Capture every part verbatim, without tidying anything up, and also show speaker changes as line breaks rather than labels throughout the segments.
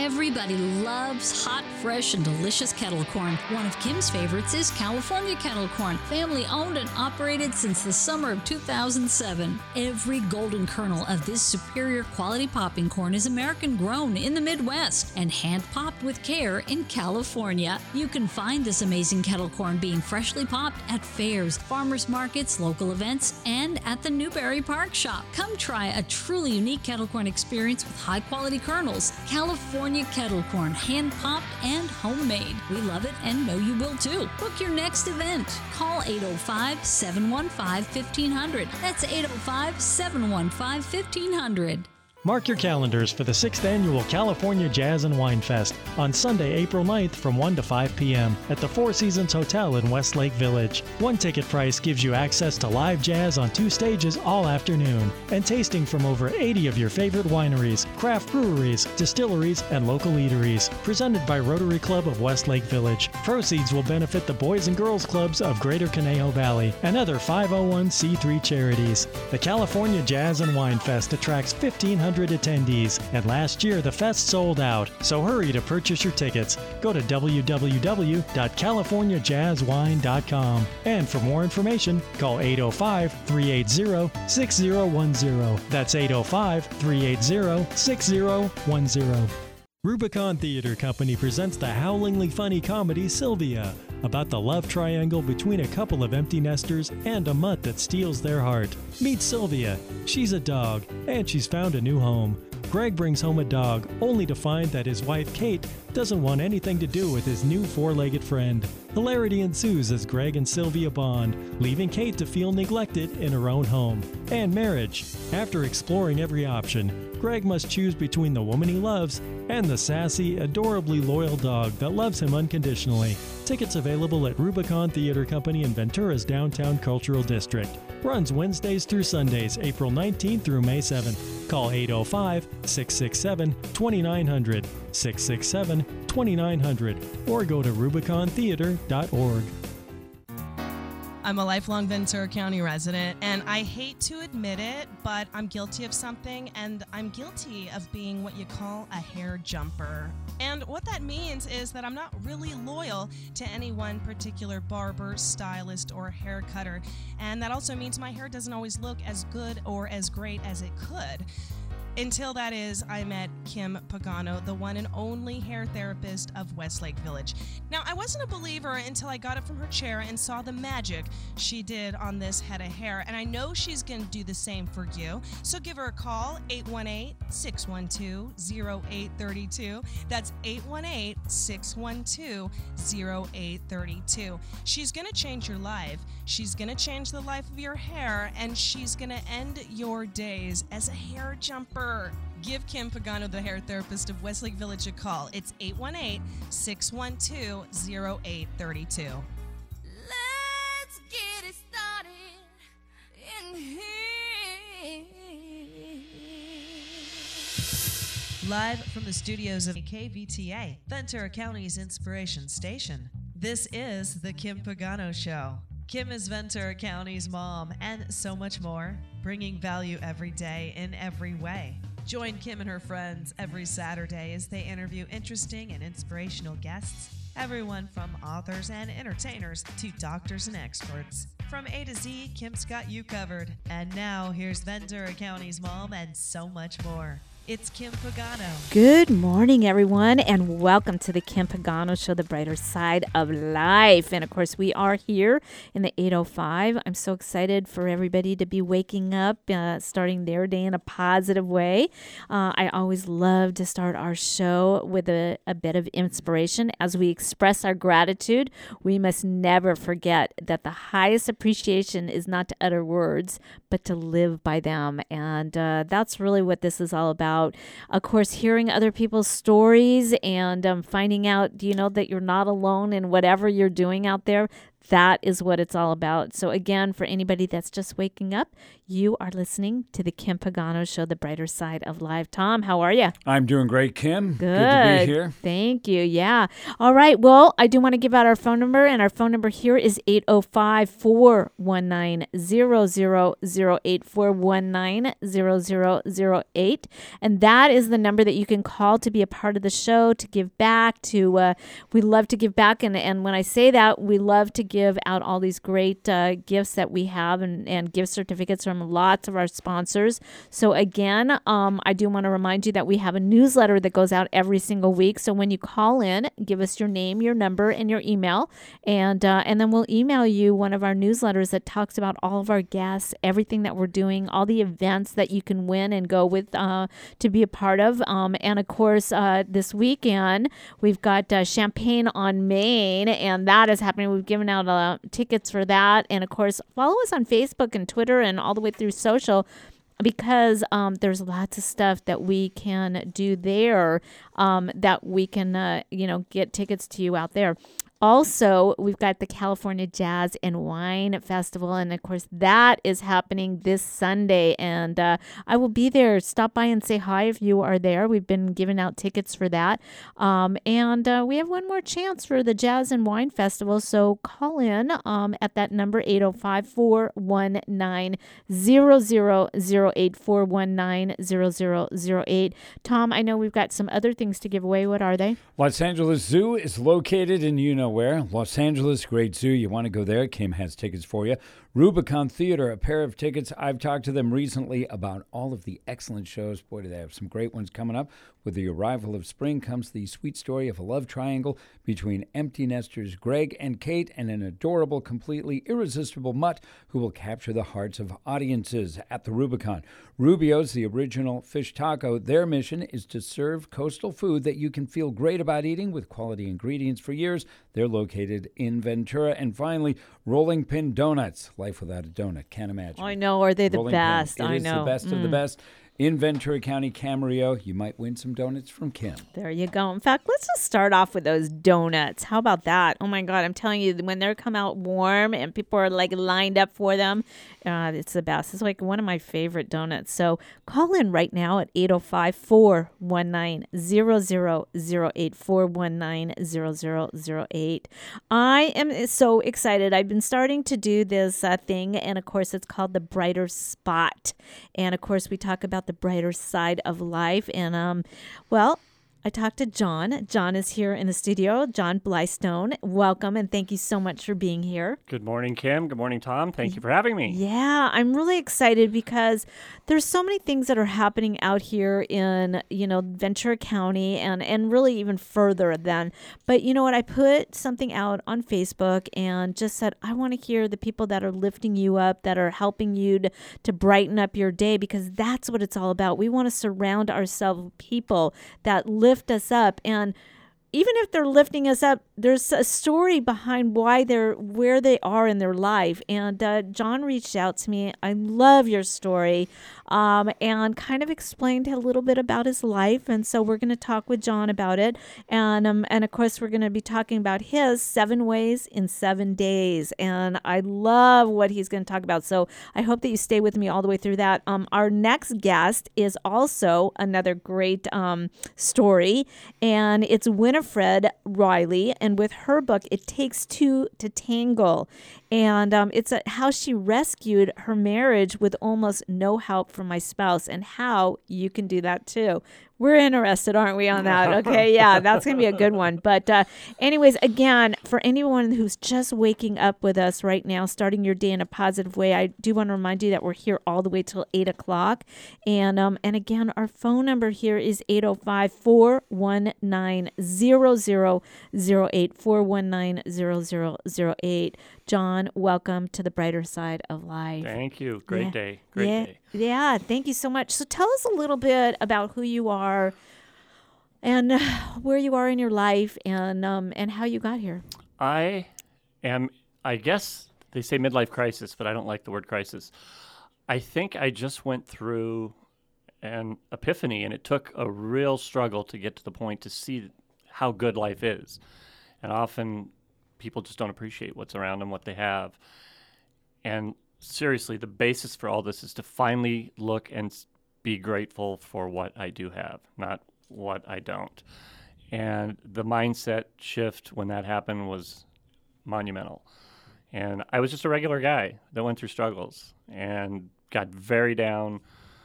Everybody loves hot, fresh, and delicious kettle corn. One of Kim's favorites is California kettle corn, family owned and operated since the summer of two thousand seven. Every golden kernel of this superior quality popping corn is American grown in the Midwest and hand popped with care in California. You can find this amazing kettle corn being freshly popped at fairs, farmers markets, local events, and at the Newberry Park Shop. Come try a truly unique kettle corn experience with high quality kernels. California kettle corn, hand popped and homemade. We love it and know you will too. Book your next event. Call eight oh five, seven one five, one five zero zero. That's eight oh five, seven one five, one five zero zero.
Mark your calendars for the sixth Annual California Jazz and Wine Fest on Sunday, April ninth from one to five p.m. at the Four Seasons Hotel in Westlake Village. One ticket price gives you access to live jazz on two stages all afternoon and tasting from over eighty of your favorite wineries, craft breweries, distilleries, and local eateries. Presented by Rotary Club of Westlake Village. Proceeds will benefit the Boys and Girls Clubs of Greater Conejo Valley and other five oh one c three charities. The California Jazz and Wine Fest attracts fifteen hundred attendees, and last year the fest sold out, so hurry to purchase your tickets. Go to w w w dot california jazz wine dot com, and for more information, call eight oh five, three eight zero, six zero one zero. That's eight oh five, three eight zero, six zero one zero. Rubicon Theater Company presents the howlingly funny comedy Sylvia, about the love triangle between a couple of empty nesters and a mutt that steals their heart. Meet Sylvia. She's a dog, and she's found a new home. Greg brings home a dog, only to find that his wife, Kate, doesn't want anything to do with his new four-legged friend. Hilarity ensues as Greg and Sylvia bond, leaving Kate to feel neglected in her own home. And marriage. After exploring every option, Greg must choose between the woman he loves and the sassy, adorably loyal dog that loves him unconditionally. Tickets available at Rubicon Theater Company in Ventura's downtown cultural district. Runs Wednesdays through Sundays, April nineteenth through May seventh. Call eight oh five, six six seven, two nine zero zero, six six seven, two nine zero zero, or go to rubicon theater dot org.
I'm a lifelong Ventura County resident, and I hate to admit it, but I'm guilty of something, and I'm guilty of being what you call a hair jumper. And what that means is that I'm not really loyal to any one particular barber, stylist, or hair cutter. And that also means my hair doesn't always look as good or as great as it could. Until that is, I met Kim Pagano, the one and only hair therapist of Westlake Village. Now, I wasn't a believer until I got up from her chair and saw the magic she did on this head of hair, and I know she's going to do the same for you. So give her a call, eight one eight, six one two, zero eight three two. That's eight one eight, six one two, zero eight three two. She's going to change your life. She's going to change the life of your hair, and she's going to end your days as a hair jumper. Give Kim Pagano, the hair therapist of Westlake Village, a call. It's eight one eight, six one two, zero eight three two.
Let's get it started in here.
Live from the studios of K V T A, Ventura County's inspiration station. This is The Kim Pagano Show. Kim is Ventura County's mom and so much more, bringing value every day in every way. Join Kim and her friends every Saturday as they interview interesting and inspirational guests, everyone from authors and entertainers to doctors and experts. From A to Z, Kim's got you covered. And now, here's Ventura County's mom and so much more. It's Kim Pagano.
Good morning, everyone, and welcome to the Kim Pagano Show, the brighter side of life. And, of course, we are here in the eight oh five. I'm so excited for everybody to be waking up, uh, starting their day in a positive way. Uh, I always love to start our show with a, a bit of inspiration. As we express our gratitude, we must never forget that the highest appreciation is not to utter words, but to live by them. And uh, that's really what this is all about. Of course, hearing other people's stories and um, finding out, you know, that you're not alone in whatever you're doing out there. That is what it's all about. So again, for anybody that's just waking up, you are listening to the Kim Pagano Show, The Brighter Side of Life. Tom, how are you?
I'm doing great, Kim.
Good.
Good to be here.
Thank you. Yeah. All right. Well, I do want to give out our phone number, and our phone number here is eight oh five, four one nine, zero zero zero eight, four one nine, zero zero zero eight. And that is the number that you can call to be a part of the show, to give back, to, uh, we love to give back. And, and when I say that, we love to give out all these great uh, gifts that we have and, and gift certificates from lots of our sponsors. So again, um, I do want to remind you that we have a newsletter that goes out every single week. So when you call in, give us your name, your number, and your email, and uh, and then we'll email you one of our newsletters that talks about all of our guests, everything that we're doing, all the events that you can win and go with uh, to be a part of. Um, and of course, uh, this weekend we've got uh, Champagne on Main, and that is happening. We've given out uh, tickets for that, and of course, follow us on Facebook and Twitter and all the way through social, because um, there's lots of stuff that we can do there, um, that we can, uh, you know, get tickets to you out there. Also, we've got the California Jazz and Wine Festival, and of course, that is happening this Sunday, and uh, I will be there. Stop by and say hi if you are there. We've been giving out tickets for that, um, and uh, we have one more chance for the Jazz and Wine Festival, so call in um, at that number, eight oh five, four one nine, zero zero zero eight, four one nine, zero zero zero eight. Tom, I know we've got some other things to give away. What are they?
Los Angeles Zoo is located in you know where. Los Angeles, great zoo. You want to go there? Kim has tickets for you. Rubicon Theater, a pair of tickets. I've talked to them recently about all of the excellent shows. Boy, do they have some great ones coming up. With the arrival of spring comes the sweet story of a love triangle between empty nesters Greg and Kate and an adorable, completely irresistible mutt who will capture the hearts of audiences at the Rubicon. Rubio's, the original fish taco, their mission is to serve coastal food that you can feel great about eating with quality ingredients for years. They're located in Ventura. And finally, Rolling Pin Donuts. Life without a donut. Can't imagine.
I know. Are they the
Rolling
best?
Pin. It
I
is
know.
the best
Mm.
of the best. In Ventura County, Camarillo, you might win some donuts from Kim.
There you go. In fact, let's just start off with those donuts. How about that? Oh my God, I'm telling you, when they come out warm and people are like lined up for them, uh, it's the best. It's like one of my favorite donuts. So call in right now at eight oh five, four one nine, zero zero zero eight, four one nine, zero zero zero eight. I am so excited. I've been starting to do this uh, thing, and of course, it's called the Brighter Spot. And of course, we talk about the brighter side of life. And, um, well, I talked to John. John is here in the studio. John Blystone, welcome, and thank you so much for being here.
Good morning, Kim. Good morning, Tom. Thank you for having me.
Yeah, I'm really excited because there's so many things that are happening out here in, you know, Ventura County and, and really even further than. But you know what? I put something out on Facebook and just said, I want to hear the people that are lifting you up, that are helping you to, to brighten up your day, because that's what it's all about. We want to surround ourselves with people that live lift us up. And even if they're lifting us up, there's a story behind why they're where they are in their life. And uh, John reached out to me. I love your story, um, and kind of explained a little bit about his life. And so we're going to talk with John about it. And um, and of course, we're going to be talking about his seven ways in seven days. And I love what he's going to talk about. So I hope that you stay with me all the way through that. Um, our next guest is also another great um, story, and it's Winifred Winifred Riley, and with her book, It Takes Two to Tangle. And um, it's a, how she rescued her marriage with almost no help from my spouse, and how you can do that too. We're interested, aren't we, on that? Okay, yeah, that's going to be a good one. But uh, anyways, again, for anyone who's just waking up with us right now, starting your day in a positive way, I do want to remind you that we're here all the way till eight o'clock. And um, and again, our phone number here is eight oh five, four one nine, zero zero zero eight, four one nine, zero zero zero eight. John, welcome to the Brighter Side of Life.
Thank you. Great
yeah.
day. Great
yeah.
day.
Yeah, thank you so much. So tell us a little bit about who you are and where you are in your life, and um, and how you got here.
I am, I guess they say midlife crisis, but I don't like the word crisis. I think I just went through an epiphany, and it took a real struggle to get to the point to see how good life is. And often people just don't appreciate what's around them, what they have. And seriously, the basis for all this is to finally look and s- be grateful for what I do have, not what I don't. And the mindset shift when that happened was monumental. And I was just a regular guy that went through struggles and got very down.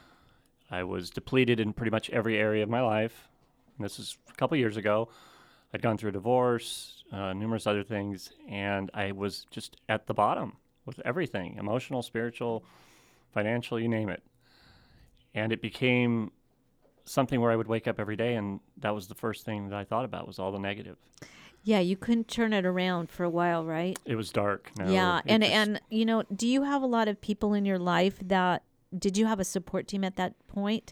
I was depleted in pretty much every area of my life. And this was a couple years ago. I'd gone through a divorce, uh, numerous other things, and I was just at the bottom with everything, emotional, spiritual, financial, you name it. And it became something where I would wake up every day, and that was the first thing that I thought about was all the negative.
Yeah, you couldn't turn it around for a while, right?
It was dark. No,
yeah,
it
and
just-
and you know, do you have a lot of people in your life that did you have a support team at that point?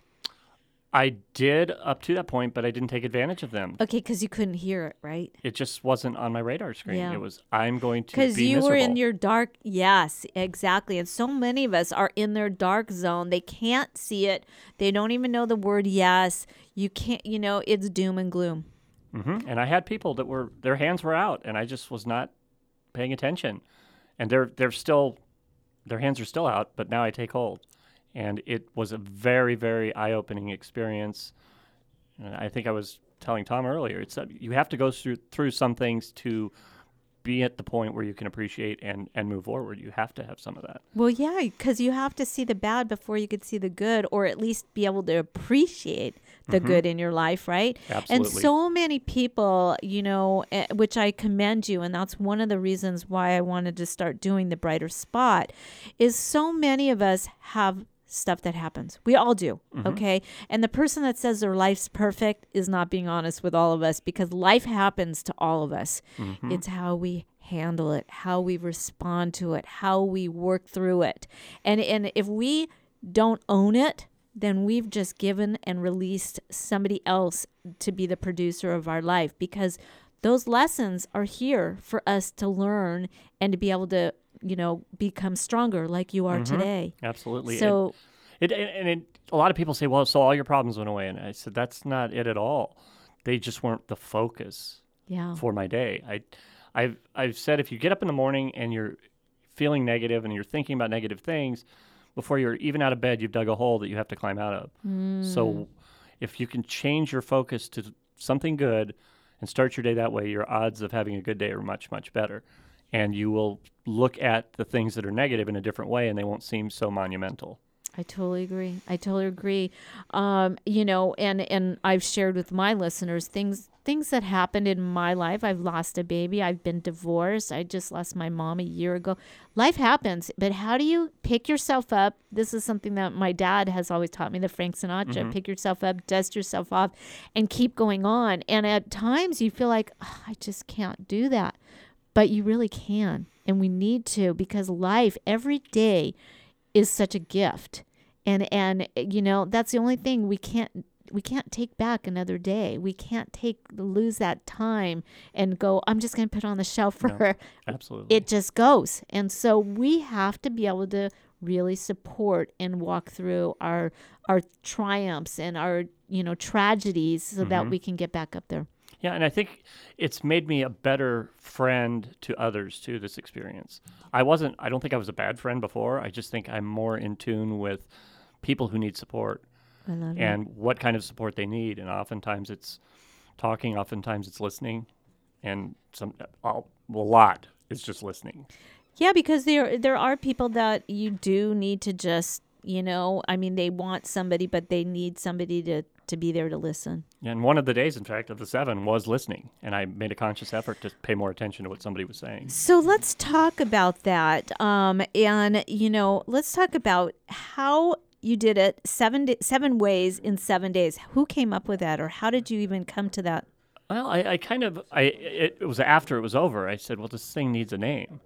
I did up to that point, but I didn't take advantage of them.
Okay, because you couldn't hear it, right?
It just wasn't on my radar screen.
Yeah.
It was, I'm going to be
Because you
miserable.
were in your dark, yes, exactly. And so many of us are in their dark zone. They can't see it. They don't even know the word yes. You can't, you know, it's doom and gloom.
hmm And I had people that were, their hands were out, and I just was not paying attention. And they're they're still, their hands are still out, but now I take hold. And it was a very, very eye-opening experience. And I think I was telling Tom earlier, it's uh, you have to go through through some things to be at the point where you can appreciate and, and move forward. You have to have some of that.
Well, yeah, because you have to see the bad before you could see the good, or at least be able to appreciate the
Mhm.
good in your life, right?
Absolutely.
And so many people, you know, eh, which I commend you, and that's one of the reasons why I wanted to start doing the Brighter Spot, is so many of us have stuff that happens. We all do,
Mhm.
okay? And the person that says their life's perfect is not being honest with all of us, because life happens to all of us.
Mhm.
It's how we handle it, how we respond to it, how we work through it. And and if we don't own it, then we've just given and released somebody else to be the producer of our life, because those lessons are here for us to learn and to be able to, you know, become stronger like you are
Mhm.
today.
Absolutely.
So
It, it and it, a lot of people say, "Well, so all your problems went away," and I said, "That's not it at all. They just weren't the focus
yeah.
for my day." I, I've I've said if you get up in the morning and you're feeling negative and you're thinking about negative things, before you're even out of bed, you've dug a hole that you have to climb out of.
Mm.
So, if you can change your focus to something good and start your day that way, your odds of having a good day are much much better, and you will look at the things that are negative in a different way, and they won't seem so monumental.
I totally agree. I totally agree. Um, you know, and, and I've shared with my listeners things things that happened in my life. I've lost a baby. I've been divorced. I just lost my mom a year ago. Life happens, but how do you pick yourself up? This is something that my dad has always taught me, the Frank Sinatra.
Mhm.
Pick yourself up, dust yourself off, and keep going on. And at times you feel like, "Oh, I just can't do that. But you really can. And we need to, because life every day is such a gift. And, and you know, that's the only thing we can't we can't take back another day. We can't take lose that time and go, I'm just going to put it on the shelf for
No,
her.
Absolutely.
It just goes. And so we have to be able to really support and walk through our our triumphs and our, you know, tragedies so that
Mhm.
we can get back up there.
Yeah, and I think it's made me a better friend to others too, this experience. I wasn't, I don't think I was a bad friend before. I just think I'm more in tune with people who need support
I love
and what kind of support they need. And oftentimes it's talking, oftentimes it's listening, and some a lot is just listening.
Yeah, because there there are people that you do need to just, you know, I mean, they want somebody, but they need somebody to, to be there to listen.
And one of the days, in fact, of the seven was listening, and I made a conscious effort to pay more attention to what somebody was saying.
So let's talk about that. Um, and, you know, let's talk about how you did it seven da- seven ways in seven days. Who came up with that, or how did you even come to that?
Well, I, I kind of, I it, it was after it was over. I said, well, this thing needs a name.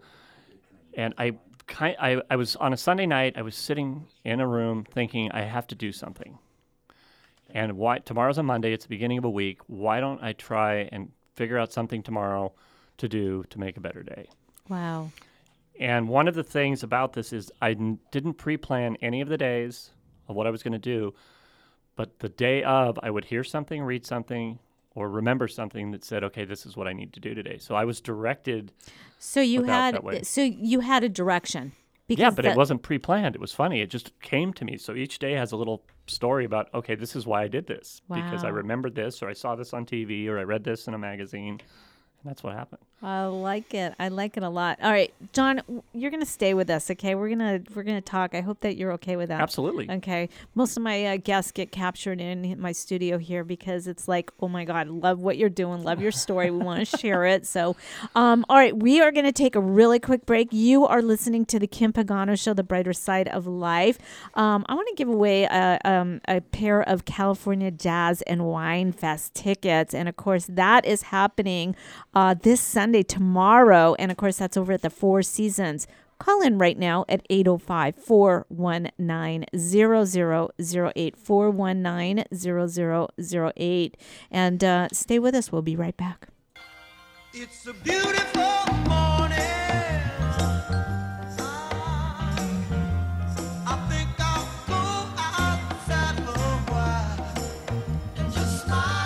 And I, kind, I, I was on a Sunday night. I was sitting in a room thinking, I have to do something. And why tomorrow's a Monday. It's the beginning of a week. Why don't I try and figure out something tomorrow to do to make a better day?
Wow.
And one of the things about this is I n- didn't pre-plan any of the days of what I was going to do. But the day of, I would hear something, read something, or remember something that said, okay, this is what I need to do today. So I was directed.
So you
without
had
that way.
so you had a direction. Because
Yeah, but
that-
it wasn't pre-planned. It was funny. It just came to me. So each day has a little story about, okay, this is why I did this. Because I
Wow.
remembered this, or I saw this on T V, or I read this in a magazine. And that's what happened.
I like it. I like it a lot. All right, John, w- you're gonna stay with us, okay? We're gonna we're gonna talk. I hope that you're okay with that.
Absolutely.
Okay. Most of my uh, guests get captured in my studio here because it's like, oh my God, love what you're doing, love your story. We want to share it. So, um, all right, we are gonna take a really quick break. You are listening to the Kim Pagano Show, the brighter side of life. Um, I want to give away a, um, a pair of California Jazz and Wine Fest tickets, and of course that is happening uh, this Sunday, tomorrow. And of course, that's over at the Four Seasons. Call in right now at eight oh five, four one nine, zero zero zero eight, four one nine, zero zero zero eight. And uh, stay with us. We'll be right back.
It's a beautiful morning. I think I'll go outside for a while and just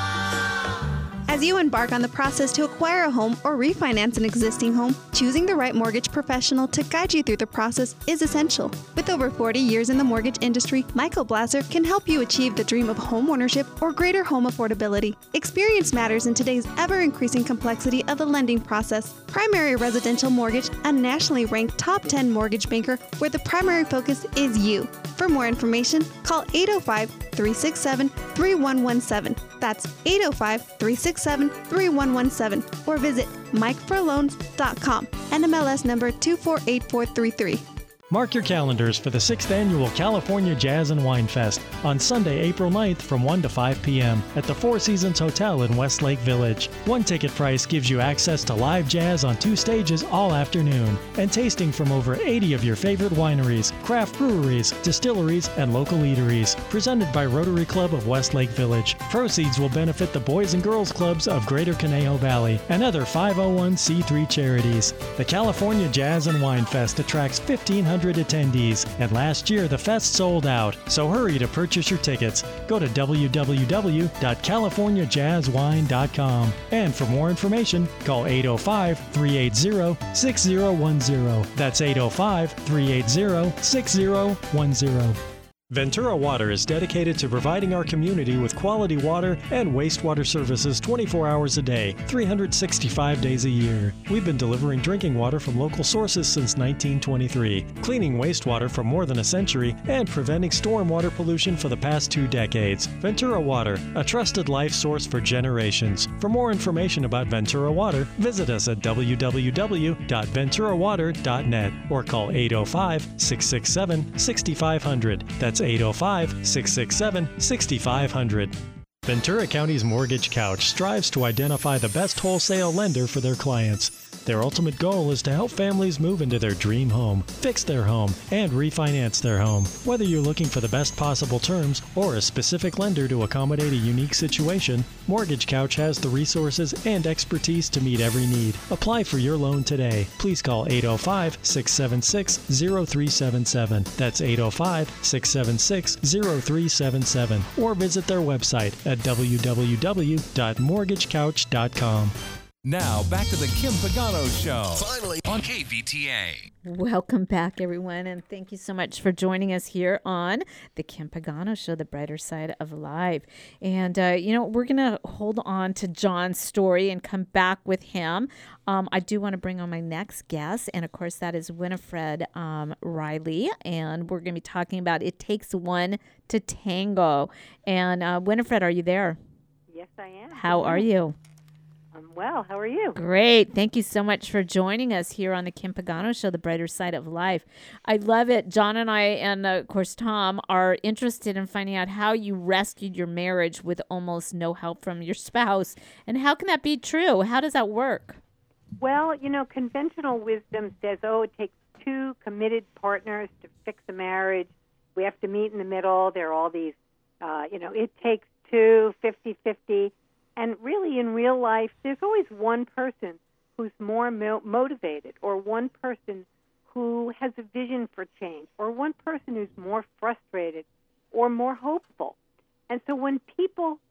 smile.
As you embark on the process to acquire a home or refinance an existing home, choosing the right mortgage professional to guide you through the process is essential. With over forty years in the mortgage industry, Michael Blaser can help you achieve the dream of home ownership or greater home affordability. Experience matters in today's ever-increasing complexity of the lending process. Primary Residential Mortgage, a nationally ranked top ten mortgage banker where the primary focus is you. For more information, call eight oh five, three six seven, three one one seven. That's eight oh five, three six seven, three one one seven. Or visit mike for loans dot com. N M L S number two four eight four three three.
Mark your calendars for the sixth Annual California Jazz and Wine Fest on Sunday, April ninth from one to five p.m. at the Four Seasons Hotel in Westlake Village. One ticket price gives you access to live jazz on two stages all afternoon and tasting from over eighty of your favorite wineries, craft breweries, distilleries, and local eateries. Presented by Rotary Club of Westlake Village. Proceeds will benefit the Boys and Girls Clubs of Greater Conejo Valley and other five oh one c three charities. The California Jazz and Wine Fest attracts fifteen hundred attendees, and last year the fest sold out, so hurry to purchase your tickets. Go to w w w dot california jazz wine dot com, and for more information, call eight oh five, three eight zero, six zero one zero. That's eight oh five, three eight zero, six zero one zero. Ventura Water is dedicated to providing our community with quality water and wastewater services twenty-four hours a day, three hundred sixty-five days a year. We've been delivering drinking water from local sources since nineteen twenty-three, cleaning wastewater for more than a century, and preventing stormwater pollution for the past two decades. Ventura Water, a trusted life source for generations. For more information about Ventura Water, visit us at w w w dot ventura water dot net or call eight oh five, six six seven, six five zero zero. That's eight oh five, six six seven, six five zero zero. Ventura County's Mortgage Couch strives to identify the best wholesale lender for their clients. Their ultimate goal is to help families move into their dream home, fix their home, and refinance their home. Whether you're looking for the best possible terms or a specific lender to accommodate a unique situation, Mortgage Couch has the resources and expertise to meet every need. Apply for your loan today. Please call eight oh five, six seven six, zero three seven seven. That's eight oh five, six seven six, zero three seven seven. Or visit their website at w w w dot mortgage couch dot com.
Now, back to the Kim Pagano Show. Finally, on K V T A.
Welcome back, everyone, and thank you so much for joining us here on the Kim Pagano Show, the brighter side of life. And, uh, you know, we're going to hold on to John's story and come back with him. Um, I do want to bring on my next guest, and, of course, that is Winifred um, Riley, and we're going to be talking about It Takes One to Tango. And, uh, Winifred, are you there?
Yes, I am.
How are you?
I'm well. How are you?
Great. Thank you so much for joining us here on the Kim Pagano Show, the brighter side of life. I love it. John and I, and uh, of course Tom, are interested in finding out how you rescued your marriage with almost no help from your spouse. And how can that be true? How does that work?
Well, you know, conventional wisdom says, oh, it takes two committed partners to fix a marriage. We have to meet in the middle. There are all these, uh, you know, it takes two, fifty-fifty. And really, in real life, there's always one person who's more mo- motivated, or one person who has a vision for change, or one person who's more frustrated or more hopeful. And so when people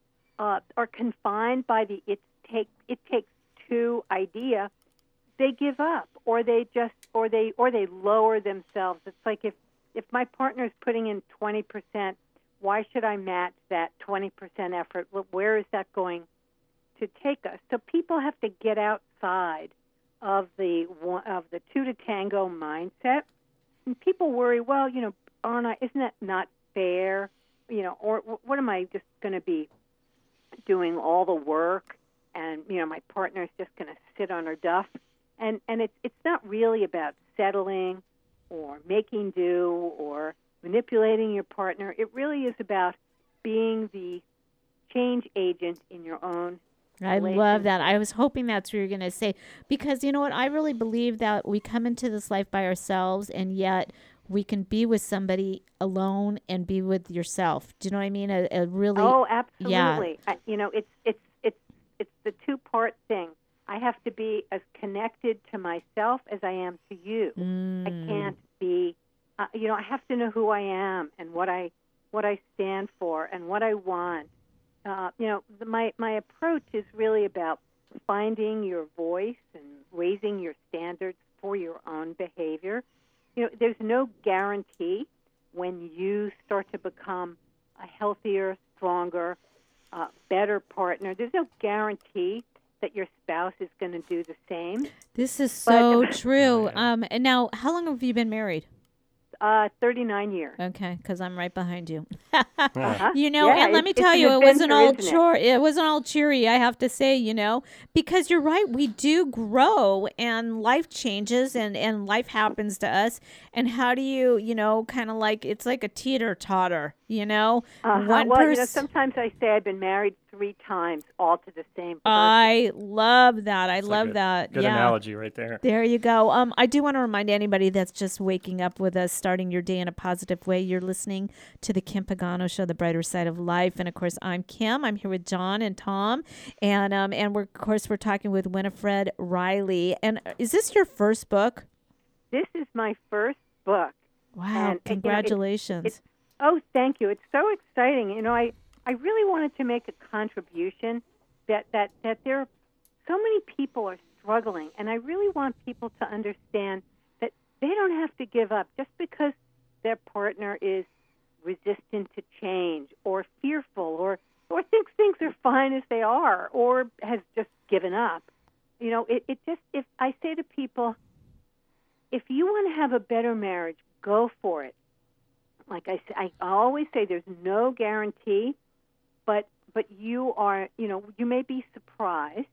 uh, are confined by the it take it takes two idea, they give up, or they just or they or they lower themselves. It's like if if my partner is putting in twenty percent, why should I match that twenty percent effort? Where is that going to take us? So people have to get outside of the one, of the two to tango mindset. And people worry, well, you know, aren't I, isn't that not fair? You know, or what am I just going to be doing all the work, and you know, my partner's just going to sit on her duff? And and it's it's not really about settling or making do or manipulating your partner. It really is about being the change agent in your own
I love that. I was hoping that's what you were going to say, because you know what? I really believe that we come into this life by ourselves, and yet we can be with somebody alone and be with yourself. Do you know what I mean? A, a really
Oh, absolutely.
Yeah.
I, you know, it's it's it's it's the two-part thing. I have to be as connected to myself as I am to you.
Mm.
I can't be uh, you know, I have to know who I am and what I what I stand for and what I want. Uh, you know, the, my my approach is really about finding your voice and raising your standards for your own behavior. You know, there's no guarantee when you start to become a healthier, stronger, uh, better partner. There's no guarantee that your spouse is going to do the same.
This is so
But-
true. Um, and now, how long have you been married?
Uh, thirty-nine years.
Okay, because I'm right behind you.
Uh-huh.
You know,
Yeah,
and let me
it's-
tell
it's
you,
an
it wasn't
adventure,
all
isn't it?
chore. It wasn't all cheery. I have to say, you know, because you're right. We do grow, and life changes, and and life happens to us. And how do you, you know, kind of like it's like a teeter totter. You know,
Uh-huh.
one
well, you know,
person.
sometimes I say I've been married three times, all to the same person.
I love that. I
It's
love
like a
that.
Good
yeah.
analogy right there.
There you go. Um, I do want to remind anybody that's just waking up with us, starting your day in a positive way. You're listening to the Kim Pagano Show, The Brighter Side of Life, and of course, I'm Kim. I'm here with John and Tom, and um, and we're of course we're talking with Winifred Riley. And uh, is this your first book?
This is my first book.
Wow!
And, and, you know, it-
Congratulations.
it's- oh, thank you. It's so exciting. You know, I, I really wanted to make a contribution that, that, that there are so many people are struggling, and I really want people to understand that they don't have to give up just because their partner is resistant to change or fearful or, or thinks things are fine as they are or has just given up. You know, it, it just, if I say to people, if you want to have a better marriage, go for it. Like I, say, I always say, there's no guarantee, but but you are, you know, you may be surprised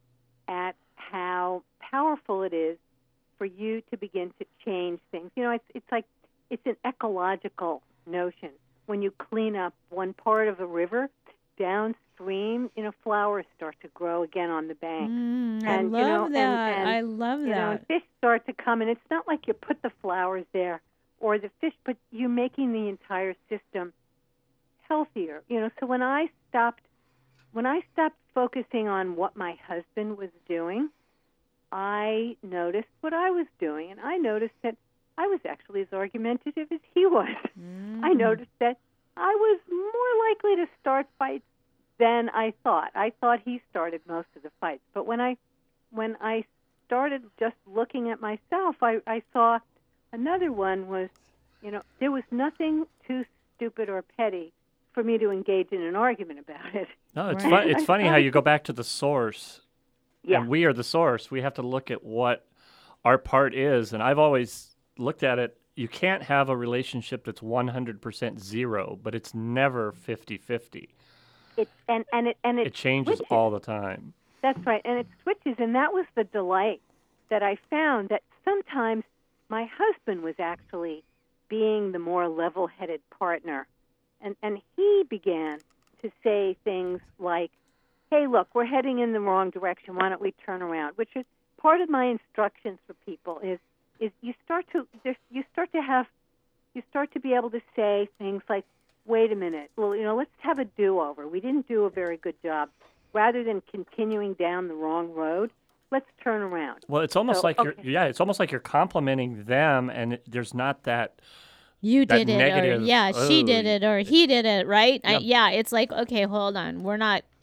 at how powerful it is for you to begin to change things. You know, it's it's like it's an ecological notion. When you clean up one part of a river, downstream, you know, flowers start to grow again on the bank.
Mm, I
and,
love
you know, and-
that.
and,
I love
you know,
that.
and fish start to come, and it's not like you put the flowers there or the fish, but you making the entire system healthier. You know, so when I stopped, when I stopped focusing on what my husband was doing, I noticed what I was doing, and I noticed that I was actually as argumentative as he was. I noticed that I was more likely to start fights than I thought. I thought he started most of the fights, but when I when I started just looking at myself, I, I saw another one was, you know, there was nothing too stupid or petty for me to engage in an argument about it.
No, it's
Right.
fun, it's
I
funny how
started
you go back to the source.
Yeah.
And we are the source. We have to look at what our part is. And I've always looked at it. You can't have a relationship that's one hundred percent zero, but it's never fifty-fifty.
It and and it and it,
It changes
switches.
all the time.
That's right, and it switches, and that was the delight that I found, that sometimes my husband was actually being the more level-headed partner, and and he began to say things like, "Hey, look, we're heading in the wrong direction. Why don't we turn around?" Which is part of my instructions for people is is you start to there's, you start to have you start to be able to say things like, "Wait a minute, well, you know, let's have a do-over. We didn't do a very good job." Rather than continuing down the wrong road, let's turn around.
Well, it's almost
So,
like you're
okay.
yeah, it's almost like you're complimenting them, and it, there's not that.
You
that
did it,
negative,
or yeah, she
"Oh,
did it, or he did it, right? I,
Yep.
yeah, it's like, okay, hold on, we're not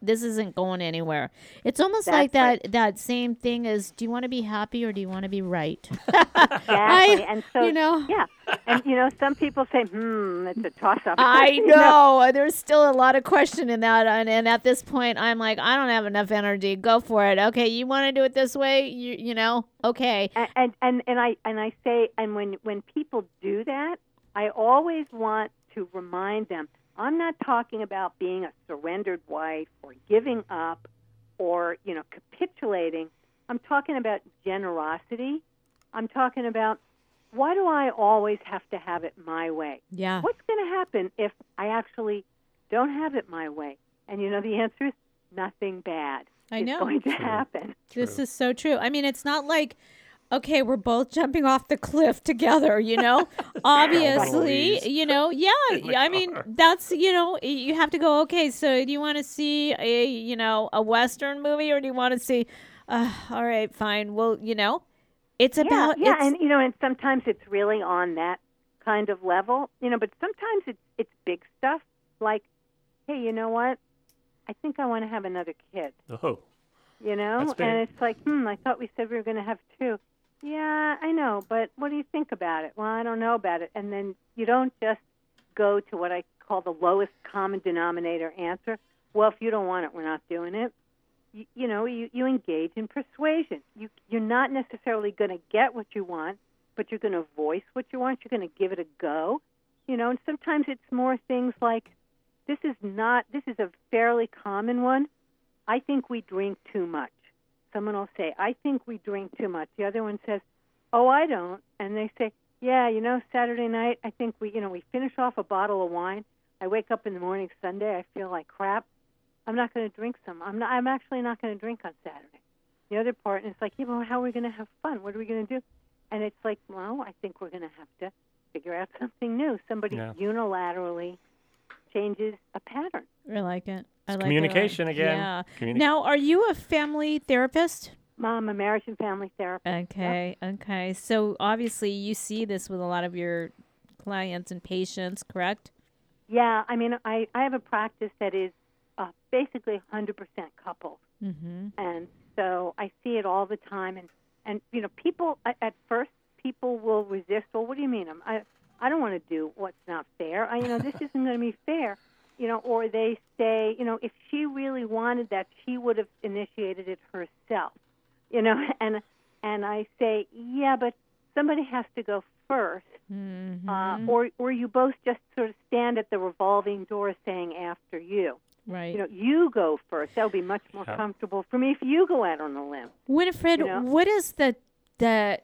this isn't going anywhere. It's almost
That's
like that
right.
that same thing as, do you want to be happy or do you want to be right?
Exactly.
I-
and so,
you know.
yeah. And, you know, some people say, hmm, it's a toss-up.
I
You
know. There's still a lot of question in that. And, and at this point, I'm like, I don't have enough energy. Go for it. Okay, you want to do it this way? You you know? Okay.
And, and, and, and, I, and I say, and when, when people do that, I always want to remind them, I'm not talking about being a surrendered wife or giving up or, you know, capitulating. I'm talking about generosity. I'm talking about, why do I always have to have it my way?
Yeah.
What's going to happen if I actually don't have it my way? And, you know, the answer is nothing bad.
I
It's
know.
going to happen.
This is so true. I mean, it's not like, okay, we're both jumping off the cliff together, you know? Obviously,
Always.
you know, yeah. I mean, that's, you know, you have to go, okay, so do you want to see a, you know, a Western movie or do you want to see, uh, all right, fine. Well, you know, it's
Yeah,
about,
yeah,
it's,
and you know, and sometimes it's really on that kind of level, you know, but sometimes it's it's big stuff like, hey, you know what? I think I want to have another kid.
Oh.
You know,
That's big.
and it's like, hmm, I thought we said we were going to have two. Yeah, I know, but what do you think about it? Well, I don't know about it. And then you don't just go to what I call the lowest common denominator answer. Well, if you don't want it, we're not doing it. You, you know, you, you engage in persuasion. You, you're not necessarily going to get what you want, but you're going to voice what you want. You're going to give it a go. You know, and sometimes it's more things like, this is not, this is a fairly common one. I think we drink too much. Someone will say, I think we drink too much. The other one says, oh, I don't. And they say, yeah, you know, Saturday night, I think we, you know, we finish off a bottle of wine. I wake up in the morning Sunday, I feel like crap. I'm not going to drink some. I'm not. I'm actually not going to drink on Saturday. The other partner is like, yeah, well, how are we going to have fun? What are we going to do? And it's like, well, I think we're going to have to figure out something new. Somebody
Yeah.
unilaterally changes a pattern.
I like it. I like
communication
it.
again.
Yeah.
Communi-
Now, are you a family therapist?
Mom, a marriage and family therapist.
Okay, okay. So obviously you see this with a lot of your clients and patients, correct?
Yeah, I mean, I, I have a practice that is uh, basically one hundred percent couples.
Mm-hmm.
And so I see it all the time. And, and you know, people, at, at first, people will resist. Well, what do you mean? I'm, I, I don't want to do what's not fair. I, you know, this isn't going to be fair. You know, or they say, you know, if she really wanted that, she would have initiated it herself. You know, and and I say, yeah, but somebody has to go first,
Mm-hmm.
uh, or or you both just sort of stand at the revolving door saying after you.
Right.
You know, you go first. That would be much more
Yeah.
comfortable for me if you go out on a limb.
Winifred,
you know?
what is the the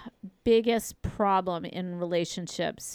biggest problem in relationships?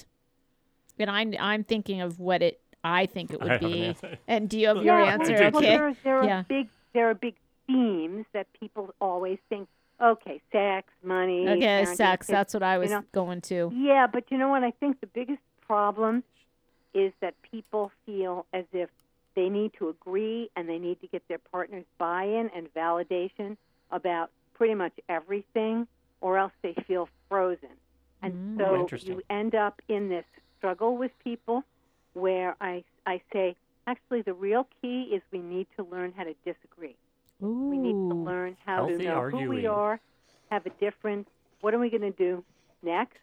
And I'm I'm thinking of what it I think it
I
would
have an
be.
answer.
And do you have your
Yeah,
answer?
well,
Okay.
there, are- there are
Yeah.
big there are big themes that people always think. Okay, sex, money.
Okay,
parenting,
sex.
kids,
That's what I was
you know.
going to.
Yeah, but you know what? I think the biggest problem is that people feel as if they need to agree and they need to get their partner's buy-in and validation about pretty much everything, or else they feel frozen. And
Mm.
so
Interesting.
you end up in this struggle with people where I, I say, actually, the real key is we need to learn how to disagree.
Ooh.
We need to learn how
Healthy
to know who we
arguing.
are, have a different, what are we going to do next?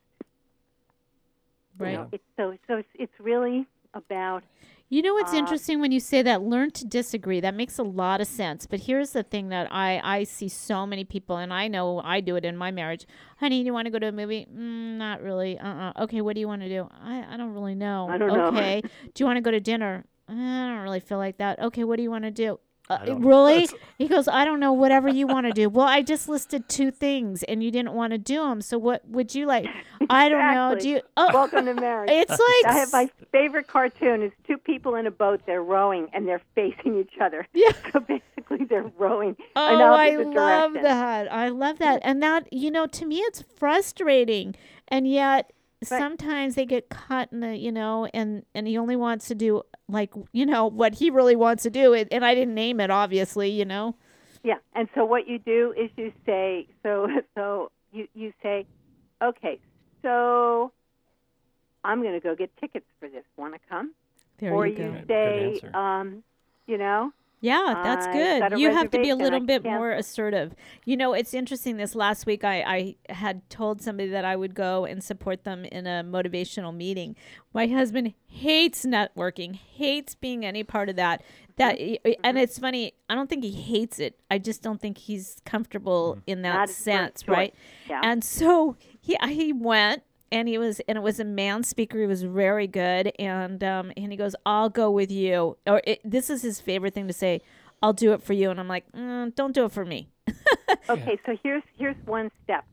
You
Right.
know, it's so so it's it's really about
You know what's
Uh,
interesting when you say that, learn to disagree. That makes a lot of sense. But here's the thing that I, I see so many people, and I know I do it in my marriage. Honey, do you want to go to a movie? Mm, not really. Uh-uh. Okay, what do you want to do? I, I don't really know.
I don't know.
Okay. Do you want to go to dinner? I don't really feel like that. Okay, what do you want to do? Uh,
I don't-
really?
that's-
He goes, I don't know, whatever you want to do. Well, I just listed two things, and you didn't want to do them. So what would you like? I don't know.
Exactly.
Do you? Oh,
welcome to marriage.
it's like
I have my favorite cartoon is two people in a boat. They're rowing and they're facing each other.
Yeah.
So basically, they're rowing in
Oh, I
opposite
love
directions.
that. I love that. And that, you know, to me, it's frustrating. And yet, sometimes they get caught in the, you know, and, and he only wants to do, like, you know, what he really wants to do. And and I didn't name it, obviously, you know.
Yeah, and so what you do is you say, so so you, you say, okay, so I'm going to go get tickets for this. Want to come?
There
or
you go.
you
Good- good
say,
answer.
um, you know,
Yeah, that's
I
good.
got a
You have to be a
reservation.
little
I
bit
can't-
more assertive. You know, it's interesting. This last week, I, I had told somebody that I would go and support them in a motivational meeting. My husband hates networking, hates being any part of that. That and it's funny. I don't think he hates it. I just don't think he's comfortable in that
Not his first
sense,
choice.
right?
Yeah.
And so he he went. And he was, and it was a man speaker. He was very good, and um, and he goes, "I'll go with you." Or it, this is his favorite thing to say, "I'll do it for you." And I'm like, mm, "Don't do it for me."
Okay, so here's here's one step.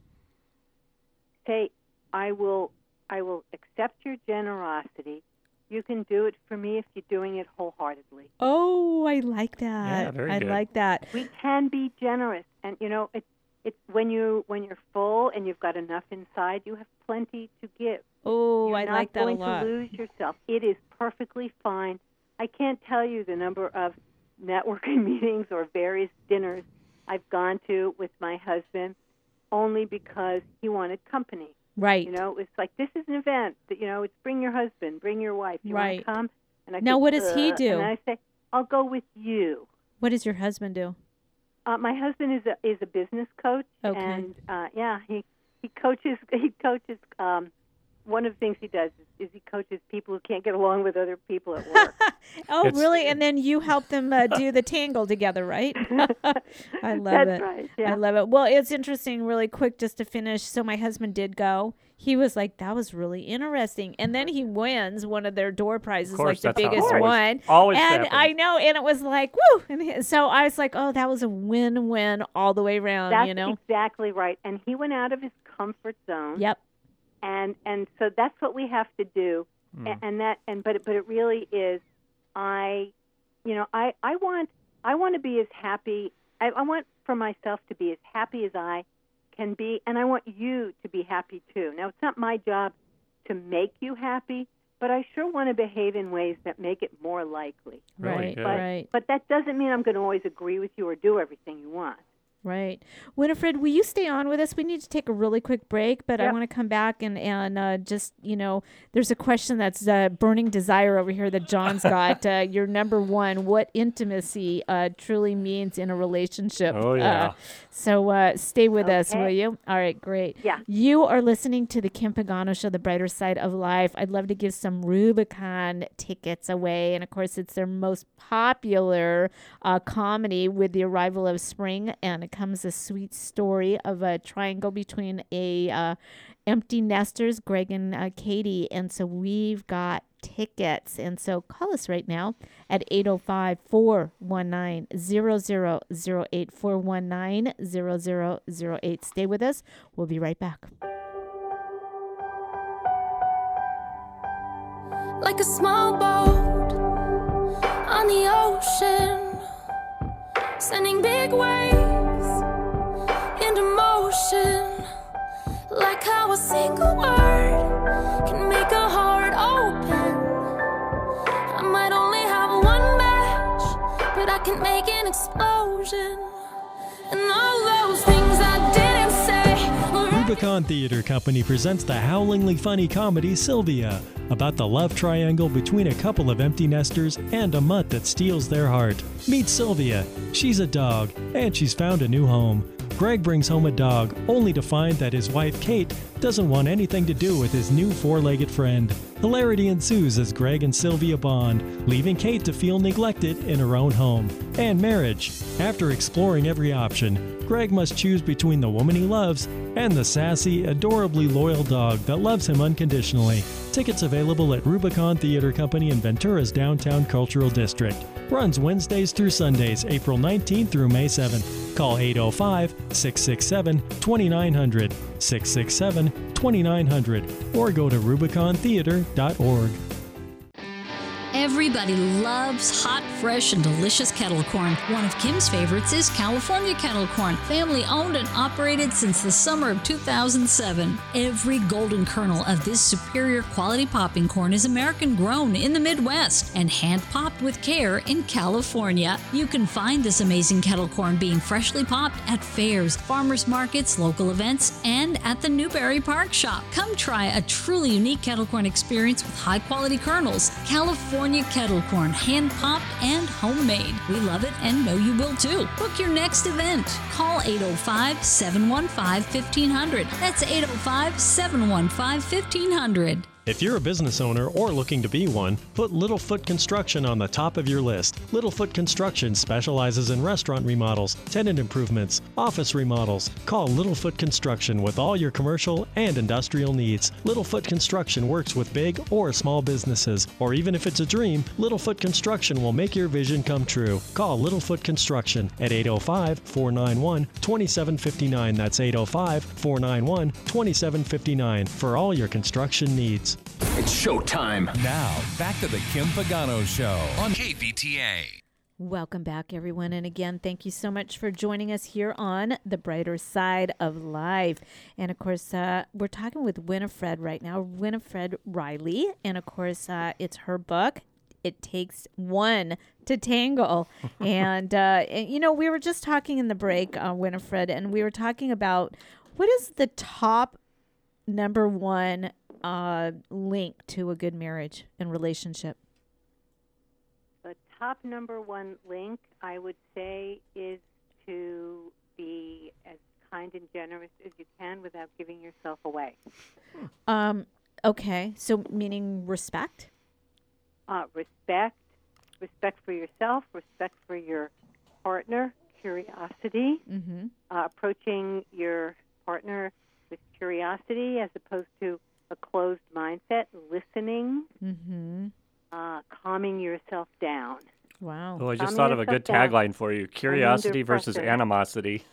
Say, I will I will accept your generosity. You can do it for me if you're doing it wholeheartedly.
Oh, I like that.
Yeah, very
I
good.
like that.
We can be generous, and you know it's it's when you when you're full and you've got enough inside, you have plenty to give.
Oh,
You're
I
not
like that a
going
lot.
to lose yourself. It is perfectly fine. I can't tell you the number of networking meetings or various dinners I've gone to with my husband only because he wanted company.
Right.
You know, it's like, this is an event that, you know, it's bring your husband, bring your wife. You
Right.
want to come? And I
Now,
say,
what does he
"Uh,"
do?
And I say, I'll go with you.
What does your husband do?
Uh, my husband is a is a business coach,
Okay.
and uh, yeah, he he coaches he coaches. Um, one of the things he does is, is he coaches people who can't get along with other people at work.
Oh,
It's-
really? And then you help them uh, do the tangle together, right? I love
That's
it.
right, yeah.
I love it. Well, it's interesting, really quick, just to finish. So my husband did go. He was like, that was really interesting. And then he wins one of their door prizes,
course,
like the
that's how it
biggest
always-
one.
always
and
happens.
I know, and it was like, woo. And he- so I was like, oh, that was a win-win all the way around,
That's
you know?
exactly right. And he went out of his comfort zone.
Yep.
And and so that's what we have to do.
Mm.
A- And that and but it- but it really is. I, you know, I I want I want to be as happy. I, I want for myself to be as happy as I can be, and I want you to be happy too. Now, it's not my job to make you happy, but I sure want to behave in ways that make it more likely.
Really
Right,
good.
But,
right.
but that doesn't mean I'm going to always agree with you or do everything you want.
Right. Winifred, will you stay on with us? We need to take a really quick break, but I
Yep.
want to come back and, and uh, just, you know, there's a question that's uh, burning desire over here that John's got. uh, your number one, what intimacy uh, truly means in a relationship.
Oh, yeah.
Uh, so uh, stay with us,
Okay.
will you? All right, great.
Yeah.
You are listening to the Kim Pagano Show, The Brighter Side of Life. I'd love to give some Rubicon tickets away. And, of course, it's their most popular uh, comedy with the arrival of spring. And it comes a sweet story of a triangle between a uh, empty nesters, Greg and uh, Katie. And so we've got tickets. And so call us right now at eight oh five, four one nine, zero zero zero eight, four one nine, zero zero zero eight. Stay with us. We'll be right back.
Like a small boat on the ocean, sending big waves into motion. Like how a single word can make a heart open. I might only have one match, but I can make an explosion. And all those things I didn't say were
Rubicon Theater Company presents the howlingly funny comedy Sylvia, about the love triangle between a couple of empty nesters and a mutt that steals their heart. Meet Sylvia. She's a dog, and she's found a new home. Greg brings home a dog, only to find that his wife, Kate, doesn't want anything to do with his new four-legged friend. Hilarity ensues as Greg and Sylvia bond, leaving Kate to feel neglected in her own home. And marriage. After exploring every option, Greg must choose between the woman he loves and the sassy, adorably loyal dog that loves him unconditionally. Tickets available at Rubicon Theater Company in Ventura's downtown cultural district. Runs Wednesdays through Sundays, April nineteenth through May seventh. Call eight oh five, six six seven, two nine zero zero, six six seven, two nine zero zero, or go to rubicon theater dot org.
Everybody loves hot, fresh, and delicious kettle corn. One of Kim's favorites is California kettle corn, family owned and operated since the summer of two thousand seven. Every golden kernel of this superior quality popping corn is American grown in the Midwest and hand popped with care in California. You can find this amazing kettle corn being freshly popped at fairs, farmers markets, local events, and at the Newberry Park Shop. Come try a truly unique kettle corn experience with high quality kernels. California California kettle corn, hand popped and homemade. We love it and know you will too. Book your next event. Call eight oh five, seven one five, fifteen hundred. That's eight oh five, seven one five, fifteen hundred.
If you're a business owner or looking to be one, put Littlefoot Construction on the top of your list. Littlefoot Construction specializes in restaurant remodels, tenant improvements, office remodels. Call Littlefoot Construction with all your commercial and industrial needs. Littlefoot Construction works with big or small businesses, or even if it's a dream, Littlefoot Construction will make your vision come true. Call Littlefoot Construction at eight oh five, four nine one, two seven five nine. That's eight oh five, four nine one, two seven five nine for all your construction needs.
It's showtime. Now, back to the Kim Pagano Show on K V T A.
Welcome back, everyone. And again, thank you so much for joining us here on The Brighter Side of Life. And of course, uh, we're talking with Winifred right now, Winifred Riley. And of course, uh, it's her book, It Takes One to Tangle. and, uh, and, you know, we were just talking in the break, uh, Winifred, and we were talking about what is the top number one uh, link to a good marriage and relationship?
The top number one link, I would say, is to be as kind and generous as you can without giving yourself away.
Um. Okay. So meaning respect?
Uh, respect, respect for yourself, respect for your partner, curiosity,
Mm-hmm.
uh, approaching your partner with curiosity as opposed to a closed mindset, listening,
Mm-hmm.
uh, calming yourself down.
Wow.
Oh, I just
Calming
thought of a
yourself
good
down.
tagline for you. Curiosity
under
versus
pressure.
animosity.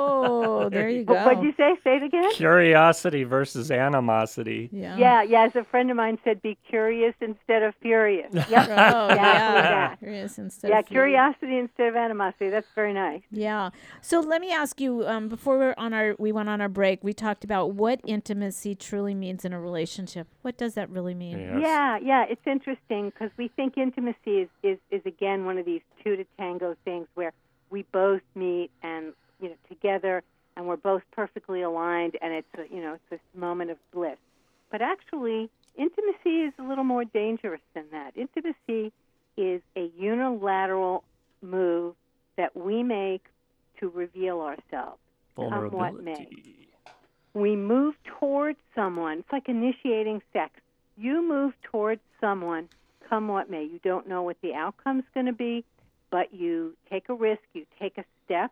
Oh, there you
Wh-
go.
What'd you say? Say it again?
Curiosity versus animosity.
Yeah.
Yeah, yeah. As a friend of mine said, be curious instead of furious. Yep.
Oh, yeah.
Exactly that.
Curious instead
Yeah,
of furious.
curiosity instead of animosity. That's very nice.
Yeah. So let me ask you, um, before we're on our, we went on our break, we talked about what intimacy truly means in a relationship. What does that really mean?
Yes.
Yeah, yeah. It's interesting because we think intimacy is, is, is, again, one of these two to tango things where we both meet and, you know, together and we're both perfectly aligned and it's, a, you know, it's this moment of bliss. But actually, intimacy is a little more dangerous than that. Intimacy is a unilateral move that we make to reveal ourselves, come what may.
Vulnerability.
We move towards someone. It's like initiating sex. You move towards someone, come what may. You don't know what the outcome's going to be, but you take a risk, you take a step,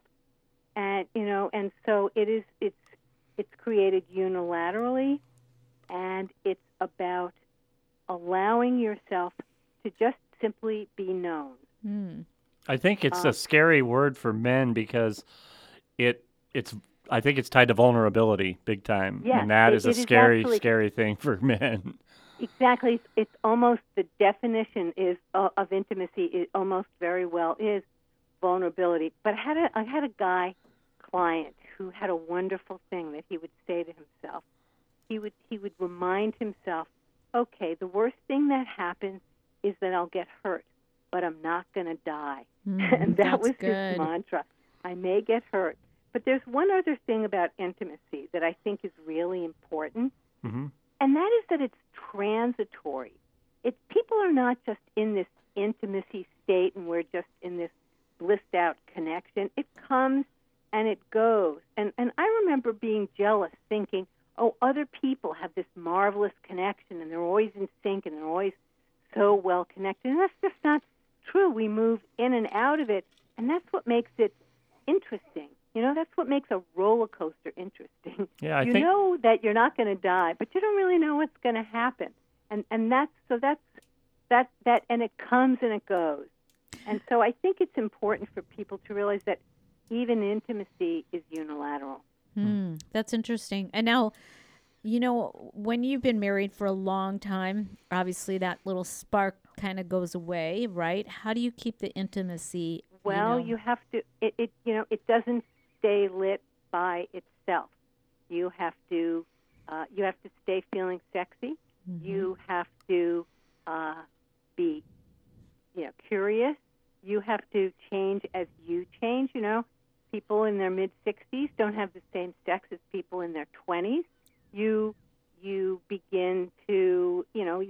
and you know, and so it is. It's it's created unilaterally, and it's about allowing yourself to just simply be known.
Mm.
I think it's
Um,
a scary word for men because it it's I think it's tied to vulnerability big time.
Yes,
and that
it-
is a
it is
scary,
actually-
scary thing for men.
Exactly. It's, it's almost the definition is uh, of intimacy. It almost very well is vulnerability. But I had a I had a guy client who had a wonderful thing that he would say to himself. He would he would remind himself, okay, the worst thing that happens is that I'll get hurt, but I'm not going to die.
Mm,
and that
that's
was
good.
his mantra. I may get hurt, but there's one other thing about intimacy that I think is really important.
hmm
And that is that it's transitory. It's people are not just in this intimacy state and we're just in this blissed out connection. It comes and it goes. And and I remember being jealous, thinking, oh, other people have this marvelous connection and they're always in sync and they're always so well connected. And that's just not true. We move in and out of it, and that's what makes it interesting. You know, that's what makes a roller coaster interesting.
Yeah, I
you
think
know that you're not going to die, but you don't really know what's going to happen. And and that's so that's that that and it comes and it goes. And so I think it's important for people to realize that even intimacy is unilateral.
Mm, that's interesting. And now, you know, when you've been married for a long time, obviously that little spark kind of goes away, right? How do you keep the intimacy?
Well,
you, know?
you have to. It, it you know it doesn't stay lit by itself. You have to. Uh, you have to stay feeling sexy.
Mm-hmm.
You have to uh, be, you know, curious. You have to change as you change. You know, people in their mid sixties don't have the same sex as people in their twenties. You you begin to, you know, you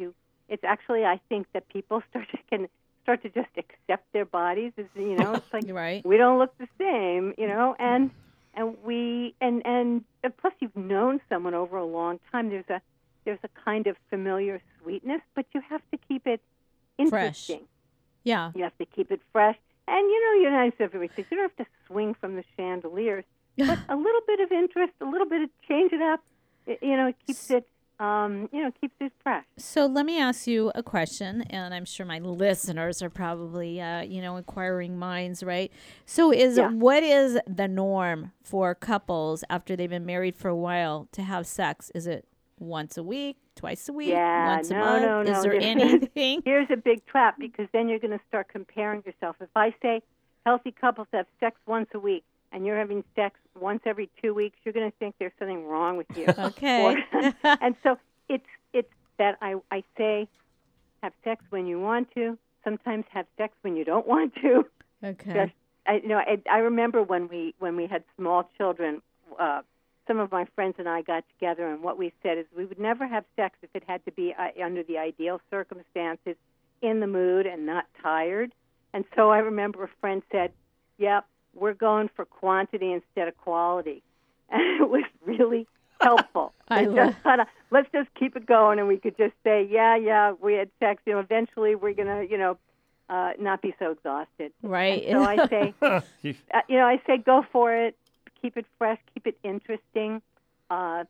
it's actually, I think that people start to can start to just accept their bodies as, you know, it's like
right.
we don't look the same, you know, and and we and and plus you've known someone over a long time. There's a there's a kind of familiar sweetness, but you have to keep it interesting.
Fresh. Yeah.
You have to keep it fresh. And, you know, you're nice everybody says you don't have to swing from the chandeliers, but a little bit of interest, a little bit of change it up, it, you know, it keeps it, um, you know, keeps it fresh.
So let me ask you a question, and I'm sure my listeners are probably, uh, you know, inquiring minds, right? So is
Yeah.
what is the norm for couples after they've been married for a while to have sex? Is it once a week, twice a week,
Yeah,
once
no,
a month?
no, no.
Is there
Here's-
anything?
Here's a big trap because then you're going to start comparing yourself. If I say healthy couples have sex once a week and you're having sex once every two weeks, you're going to think there's something wrong with you.
Okay.
Or- and so it's it's that I, I say have sex when you want to, sometimes have sex when you don't want to.
Okay.
Just, I, you know, I, I remember when we when we had small children, uh, some of my friends and I got together, and what we said is we would never have sex if it had to be uh, under the ideal circumstances, in the mood, and not tired. And so I remember a friend said, "Yep, we're going for quantity instead of quality," and it was really helpful.
I
It
love-
just kinda, let's just keep it going, and we could just say, "Yeah, yeah, we had sex. You know, eventually we're gonna, you know." Uh, not be so exhausted.
Right.
And so I say, uh, you know, I say go for it. Keep it fresh. Keep it interesting. Uh,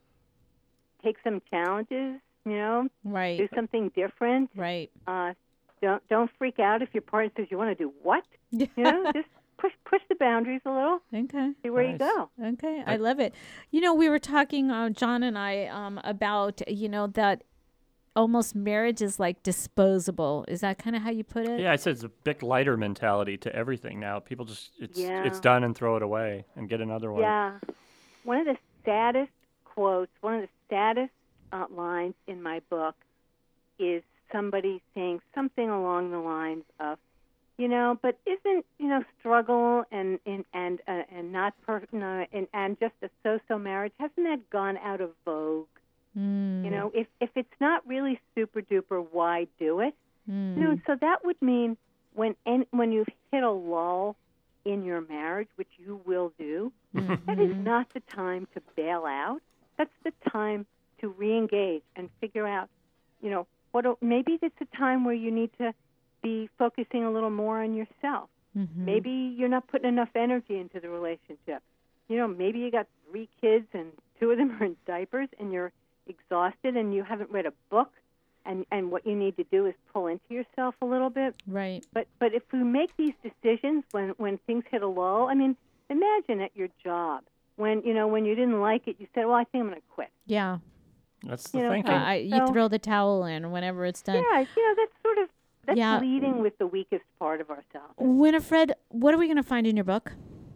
take some challenges. You know,
Right.
do something different.
Right.
Uh, don't don't freak out if your partner says you want to do what. You know, just push push the boundaries a little.
Okay.
See where you
Nice.
go.
Okay, I love it. You know, we were talking, uh, John and I, um, about, you know, that almost marriage is like disposable. Is that kind of how you put it?
Yeah, I said it's a big lighter mentality to everything now. People just it's
Yeah.
it's done and throw it away and get another one.
Yeah. One of the saddest quotes, one of the saddest uh, lines in my book is somebody saying something along the lines of, you know, but isn't, you know, struggle and and and, uh, and not per, no, and and just a so-so marriage, hasn't that gone out of vogue?
Mm.
You know, if if it's not really super duper, why do it?
Mm.
You know, so that would mean when and when you've hit a lull in your marriage, which you will do, that is not the time to bail out. That's the time to re-engage and figure out, you know, what maybe it's a time where you need to be focusing a little more on yourself.
Mm-hmm.
Maybe you're not putting enough energy into the relationship. You know, maybe you got three kids and two of them are in diapers and you're exhausted and you haven't read a book, and, and what you need to do is pull into yourself a little bit.
Right.
But but if we make these decisions when, when things hit a lull, I mean, imagine at your job when, you know, when you didn't like it, you said, well, I think I'm going to quit.
Yeah.
That's the
You know,
thinking.
Uh, I, you
So-
throw the towel in whenever it's done.
Yeah, you know, that's sort of, that's
Yeah.
leading with the weakest part of ourselves.
Winifred, what are we going to find in your book?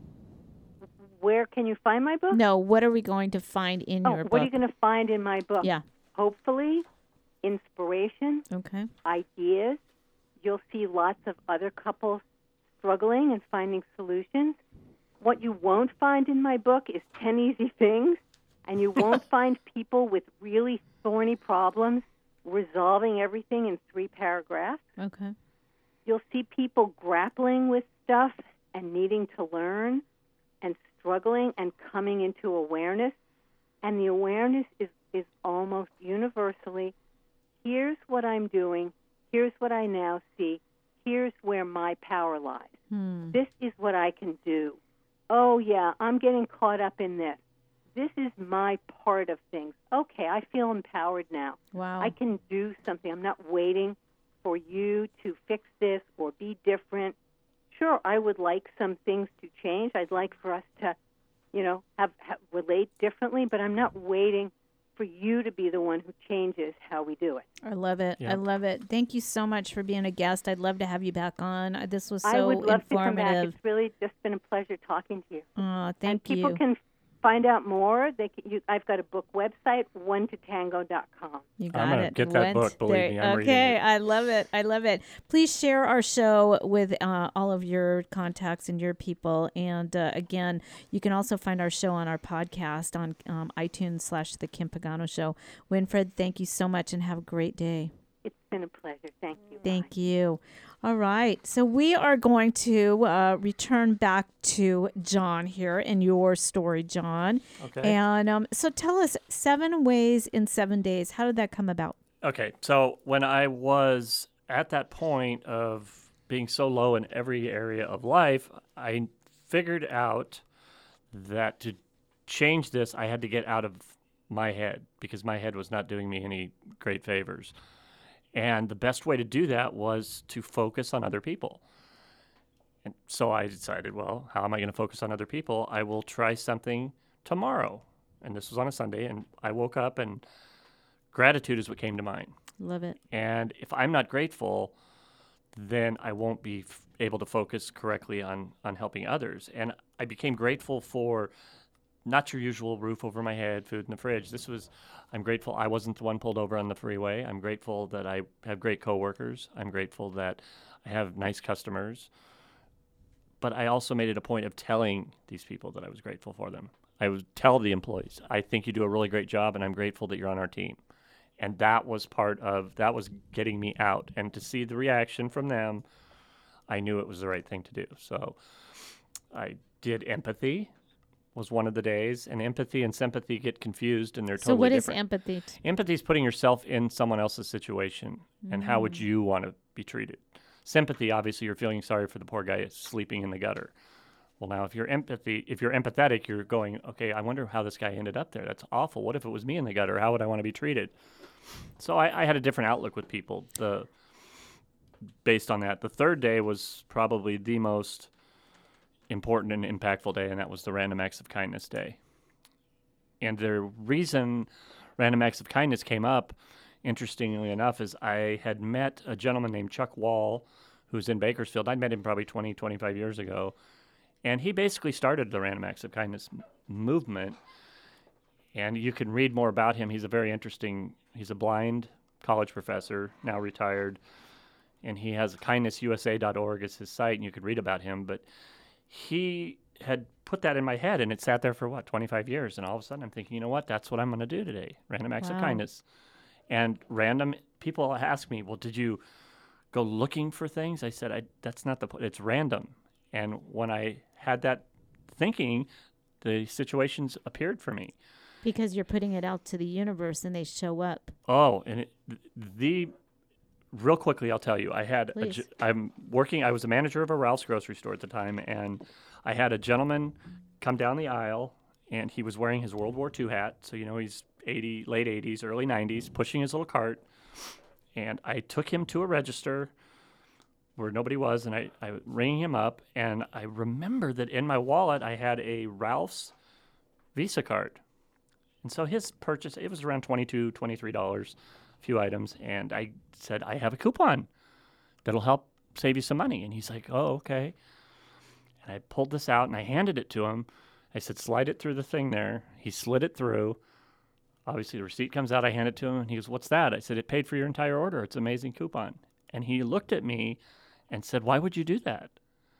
Where can you find my book?
No, what are we going to find in
Oh,
your book?
what are you going to find in my book?
Yeah.
Hopefully, inspiration,
Okay.
ideas. You'll see lots of other couples struggling and finding solutions. What you won't find in my book is ten easy things, and you won't find people with really thorny problems resolving everything in three paragraphs.
Okay.
You'll see people grappling with stuff and needing to learn and struggling and coming into awareness. And the awareness is, is almost universally, here's what I'm doing, here's what I now see, here's where my power lies.
Hmm.
This is what I can do. Oh, yeah, I'm getting caught up in this. This is my part of things. Okay, I feel empowered now.
Wow.
I can do something. I'm not waiting for you to fix this or be different. Sure, I would like some things to change. I'd like for us to, you know, have, have relate differently, but I'm not waiting for you to be the one who changes how we do it.
I love it.
Yeah.
I love it. Thank you so much for being a guest. I'd love to have you back on. Uh, This was so
I would love to come back.
informative.
It's really just been a pleasure talking to you.
Oh, thank
and people
you.
can find out more. They can, you, I've got a book website, one to tango dot com.
You got
I'm gonna
it.
get that
Went
book, believe
there.
me, I'm reading
okay,
it.
I love it. I love it. Please share our show with uh, all of your contacts and your people. And uh, again, you can also find our show on our podcast on um, iTunes slash The Kim Pagano Show. Winfred, thank you so much and have a great day.
It's been a pleasure. Thank you.
Thank you. All right. So we are going to uh, return back to John here in your story, John.
Okay.
And um, so tell us seven ways in seven days. How did that come about?
Okay, so when I was at that point of being so low in every area of life, I figured out that to change this, I had to get out of my head because my head was not doing me any great favors. And the best way to do that was to focus on other people. And so I decided, well, how am I going to focus on other people? I will try something tomorrow. And this was on a Sunday, and I woke up and gratitude is what came to mind.
Love it.
And if I'm not grateful, then I won't be f- able to focus correctly on, on helping others. And I became grateful for not your usual roof over my head, food in the fridge. This was, I'm grateful I wasn't the one pulled over on the freeway. I'm grateful that I have great coworkers. I'm grateful that I have nice customers. But I also made it a point of telling these people that I was grateful for them. I would tell the employees, I think you do a really great job, and I'm grateful that you're on our team. And that was part of, that was getting me out. And to see the reaction from them, I knew it was the right thing to do. So I did empathy, was one of the days. And empathy and sympathy get confused, and they're totally
So what is
different.
empathy?
Empathy is putting yourself in someone else's situation, and how would you want to be treated. Sympathy, obviously, you're feeling sorry for the poor guy sleeping in the gutter. Well, now, if you're empathy, if you're empathetic, you're going, okay, I wonder how this guy ended up there. That's awful. What if it was me in the gutter? How would I want to be treated? So I, I had a different outlook with people the, based on that. The third day was probably the most important and impactful day, and that was the Random Acts of Kindness Day. And the reason Random Acts of Kindness came up, interestingly enough, is I had met a gentleman named Chuck Wall, who's in Bakersfield. I'd met him probably twenty, twenty-five years ago. And he basically started the Random Acts of Kindness m- movement. And you can read more about him. He's a very interesting, he's a blind college professor, now retired. And he has kindness u s a dot org as his site, and you could read about him. But he had put that in my head, and it sat there for, what, twenty-five years. And all of a sudden I'm thinking, you know what, that's what I'm going to do today, Random Acts
Wow.
of Kindness. And random people ask me, well, did you go looking for things? I said, I, that's not the point. It's random. And when I had that thinking, the situations appeared for me.
Because you're putting it out to the universe and they show up.
Oh, and it, the real quickly, I'll tell you, I had, a,
Please.
ge- I'm working, I was a manager of a Ralph's grocery store at the time, and I had a gentleman come down the aisle, and he was wearing his World War Two hat. So, you know, he's eighty, late eighties, early nineties, pushing his little cart. And I took him to a register where nobody was, and I, I rang him up, and I remember that in my wallet I had a Ralph's Visa card. And so his purchase, it was around twenty-two dollars, twenty-three dollars, a few items, and I said, I have a coupon that'll help save you some money. And he's like, oh, okay. And I pulled this out, and I handed it to him. I said, slide it through the thing there. He slid it through. Obviously, the receipt comes out. I hand it to him, and he goes, what's that? I said, it paid for your entire order. It's an amazing coupon. And he looked at me and said, why would you do that?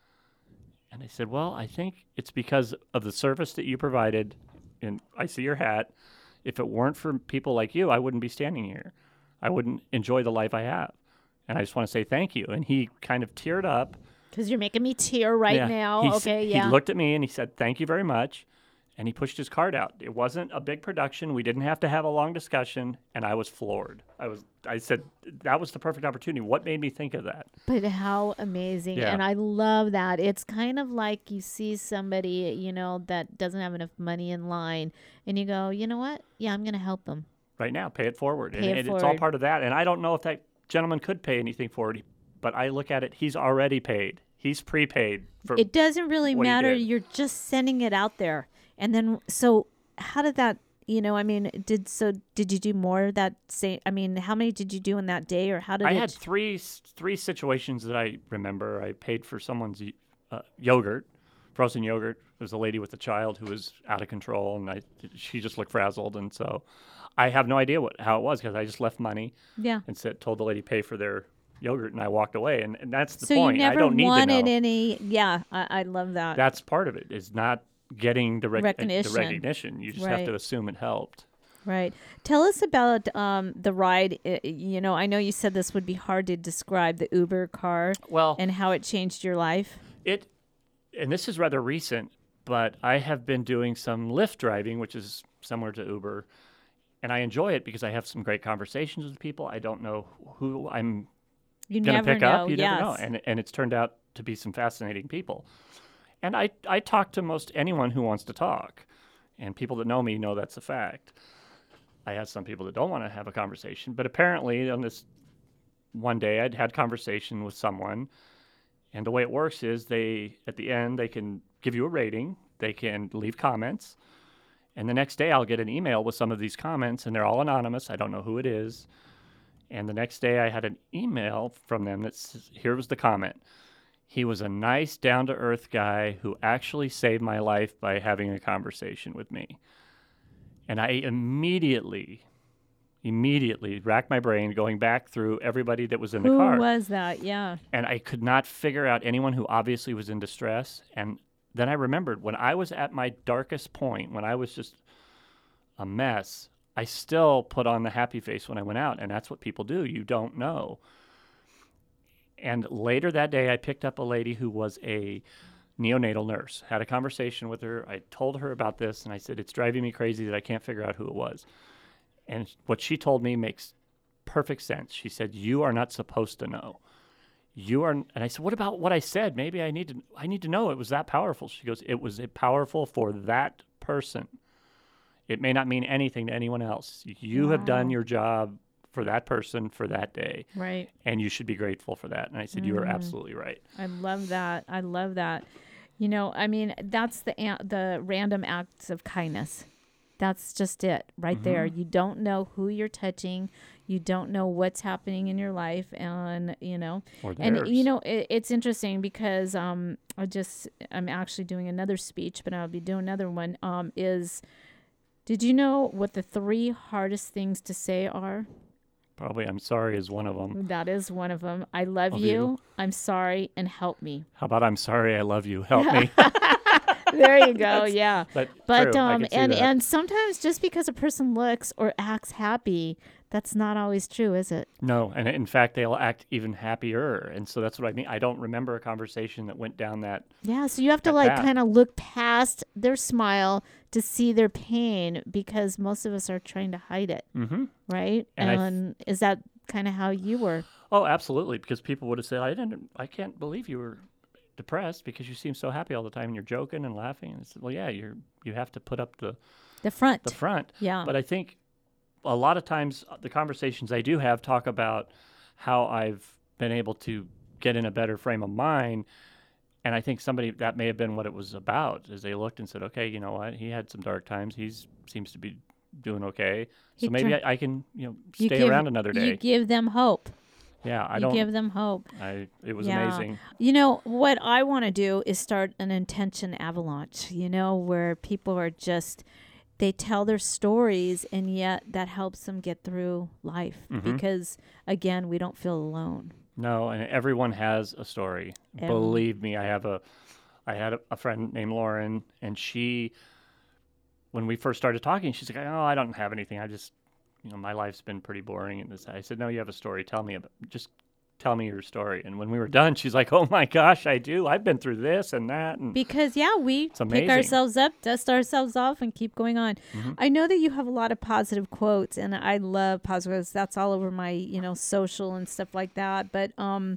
And I said, well, I think it's because of the service that you provided. And I see your hat. If it weren't for people like you, I wouldn't be standing here. I wouldn't enjoy the life I have. And I just want to say thank you. And he kind of teared up.
Because you're making me tear right
Yeah.
now.
He s-
okay, yeah.
He looked at me and he said, thank you very much. And he pushed his card out. It wasn't a big production. We didn't have to have a long discussion. And I was floored. I was. I said, that was the perfect opportunity. What made me think of that?
But how amazing.
Yeah.
And I love that. It's kind of like you see somebody, you know, that doesn't have enough money in line, and you go, you know what? Yeah, I'm going to help them.
Right now, pay it forward.
Pay
and
it
and it's all
forward.
part of that. And I don't know if that gentleman could pay anything forward, but I look at it, he's already paid. He's prepaid for
It doesn't really
what he
matter.
did.
You're just sending it out there. And then, so how did that, you know, I mean, did, so did you do more that same, I mean, how many did you do in that day, or how did
I
it?
had three three situations that I remember. I paid for someone's uh, yogurt, frozen yogurt. There was a lady with a child who was out of control, and I she just looked frazzled, and so I have no idea what how it was because I just left money.
Yeah.
And said told the lady pay for their yogurt, and I walked away, and, and that's the
so
point.
you never
I don't need
wanted
to know.
any, yeah, I, I love that.
That's part of it. Is not getting the rec-
Recognition.
The recognition. You just have
Right.
to assume it helped.
Right. Tell us about um, the ride. Uh, You know, I know you said this would be hard to describe, the Uber car,
Well-
and how it changed your life.
It, and this is rather recent, but I have been doing some Lyft driving, which is similar to Uber, and I enjoy it because I have some great conversations with people. I don't know who I'm
You
going to
never
pick
know.
up. You
yes.
never know, and and it's turned out to be some fascinating people. And I I talk to most anyone who wants to talk, and people that know me know that's a fact. I have some people that don't want to have a conversation, but apparently on this one day I'd had conversation with someone, and the way it works is they, at the end, they can give you a rating, they can leave comments, and the next day I'll get an email with some of these comments, and they're all anonymous. I don't know who it is. And the next day I had an email from them that says, here was the comment. He was a nice, down-to-earth guy who actually saved my life by having a conversation with me. And I immediately, immediately racked my brain going back through everybody that was in the
Who
car.
was that? Yeah.
And I could not figure out anyone who obviously was in distress. And then I remembered when I was at my darkest point, when I was just a mess, I still put on the happy face when I went out. And that's what people do. You don't know. And later that day, I picked up a lady who was a neonatal nurse, had a conversation with her. I told her about this, and I said, it's driving me crazy that I can't figure out who it was. And what she told me makes perfect sense. She said, you are not supposed to know. You are, and I said, what about what I said? Maybe I need to, I need to know it was that powerful. She goes, it was powerful for that person. It may not mean anything to anyone else. You
Wow.
have done your job for that person for that day.
Right.
And you should be grateful for that. And I said, you are
Mm.
absolutely right.
I love that. I love that. You know, I mean, that's the a- the random acts of kindness. That's just it right there.
Mhm.
You don't know who you're touching. You don't know what's happening in your life. And, you know,
Or
and,
theirs.
you know, it, it's interesting because um, I just, I'm actually doing another speech, but I'll be doing another one, um, is, did you know what the three hardest things to say are?
Probably I'm sorry is one of them.
That is one of them. I love,
Love
you,
you.
I'm sorry, and help me.
How about I'm sorry, I love you, help me.
There you go.
That's-
Yeah.
but
But
true, I
um
can see
and
that.
and sometimes just because a person looks or acts happy, that's not always true, is it?
No, and in fact, they'll act even happier. And so that's what I mean. I don't remember a conversation that went down that.
Yeah, so you have to
that
like
path.
kind of look past their smile to see their pain because most of us are trying to hide it.
Mhm.
Right?
And I th-
And is that kind of how you were?
Oh, absolutely. Because people would have said, I didn't, I can't believe you were depressed because you seem so happy all the time and you're joking and laughing. And I said, well, yeah, you're, you have to put up the,
The front.
the front.
Yeah.
But I think a lot of times uh, the conversations I do have talk about how I've been able to get in a better frame of mind. And I think somebody, that may have been what it was about, is they looked and said, okay, you know what, he had some dark times. He's seems to be doing okay.
He
So maybe
turned-
I, I can, you know,
You
stay
give-
around another day.
You give them hope.
yeah, I
you
don't.
give them hope.
I, it was
Yeah.
amazing.
You know, what I want to do is start an intention avalanche, you know, where people are just, they tell their stories and yet that helps them get through life
Mhm.
because, again, we don't feel alone.
No, and everyone has a story.
Everyone.
Believe me, I have a, I had a, a friend named Lauren, and she, when we first started talking, she's like, "Oh, I don't have anything. I just, you know, my life's been pretty boring." And this, I said, "No, you have a story. Tell me about. Just tell me your story." And when we were done, she's like, "Oh my gosh, I do. I've been through this and that." And
Because, yeah, we
It's
pick
amazing.
ourselves up, dust ourselves off, and keep going on.
Mhm.
I know that you have a lot of positive quotes, and I love positives. That's all over my, you know, social and stuff like that. But um,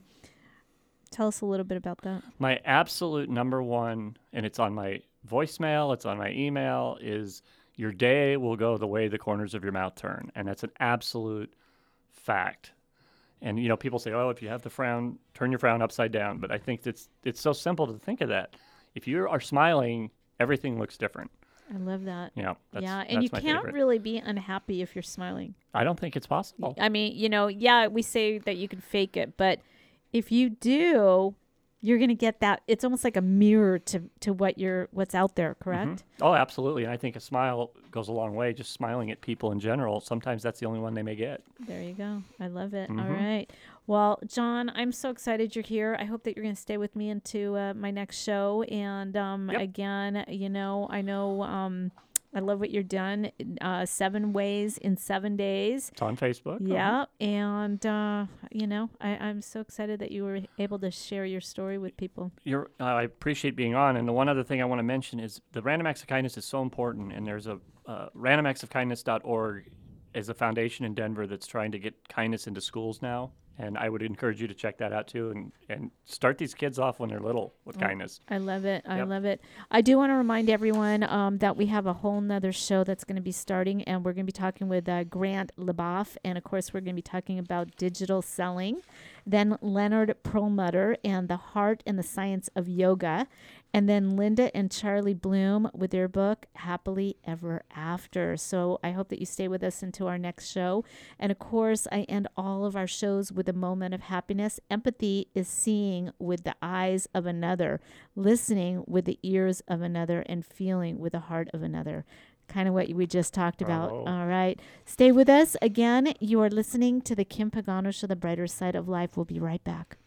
tell us a little bit about that.
my absolute number one, and it's on my voicemail, it's on my email, is your day will go the way the corners of your mouth turn. And that's an absolute fact. And, you know, people say, oh, if you have the frown, turn your frown upside down. But I think it's, it's so simple to think of that. If you are smiling, everything looks different.
I love that.
Yeah, that's,
yeah, and
that's
you
my
can't
favorite.
really be unhappy if you're smiling.
I don't think it's possible.
I mean, you know, yeah, we say that you can fake it, but if you do, you're going to get that. It's almost like a mirror to, to what you're, what's out there, correct?
Mhm. Oh, absolutely. And I think a smile goes a long way. Just smiling at people in general. Sometimes that's the only one they may get.
There you go. I love it. All
Mhm.
right. Well, John, I'm so excited you're here. I hope that you're going to stay with me into uh, my next show. And um,
Yep.
again, you know, I know um, I love what you're done. Uh, seven ways in seven days.
It's on Facebook.
Yeah, and uh, you know, I, I'm so excited that you were able to share your story with people.
You're, uh, I appreciate being on. And the one other thing I want to mention is the Random Acts of Kindness is so important. And there's a uh, random acts of kindness dot org is a foundation in Denver that's trying to get kindness into schools now. And I would encourage you to check that out too, and, and start these kids off when they're little with
Oh,
kindness.
I love it. I
Yep.
love it. I do want to remind everyone um, that we have a whole nother show that's going to be starting, and we're going to be talking with uh, Grant LeBoff, and of course we're going to be talking about digital selling. Then Leonard Perlmutter and the Heart and the Science of Yoga. And then Linda and Charlie Bloom with their book, Happily Ever After. So I hope that you stay with us until our next show. And of course, I end all of our shows with a moment of happiness. Empathy is seeing with the eyes of another, listening with the ears of another, and feeling with the heart of another. Kind of what we just talked about.
Bravo.
All right. Stay with us. Again, you are listening to the Kim Pagano Show, The Brighter Side of Life. We'll be right back.